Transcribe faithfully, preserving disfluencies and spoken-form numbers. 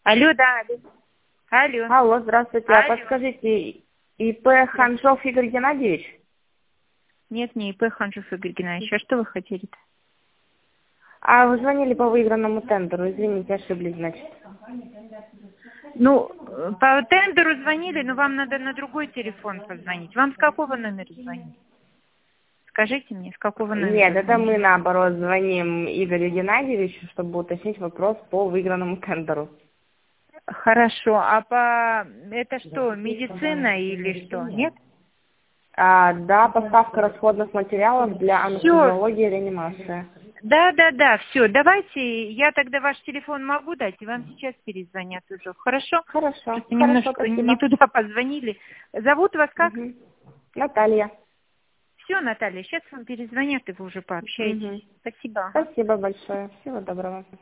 Алло, да, алло. Алло. Алло, здравствуйте. А Алло. подскажите, ИП Ханжов Игорь Геннадьевич? Нет, не ИП Ханжев Игорь Геннадьевич. А что вы хотели-то? А вы звонили по выигранному тендеру, извините, ошиблись, значит. Ну, э, по тендеру звонили, но вам надо на другой телефон позвонить. Вам с какого номера звонить? Скажите мне, с какого Нет, номера это мы звонили? наоборот звоним Игорю Геннадьевичу, чтобы уточнить вопрос по выигранному тендеру. Хорошо. А по... Это что, медицина или что? Нет? А, да, поставка расходных материалов для Все. анестезиологии и реанимации. Да, да, да, все. Давайте, я тогда ваш телефон могу дать, и вам сейчас перезвонят уже. Хорошо? Хорошо, Просто хорошо, немножко не спасибо. туда позвонили. Зовут вас как? Мгм. Наталья. Все, Наталья, сейчас вам перезвонят, и вы уже пообщаетесь. Мгм. Спасибо. Ага. Спасибо большое. Всего доброго.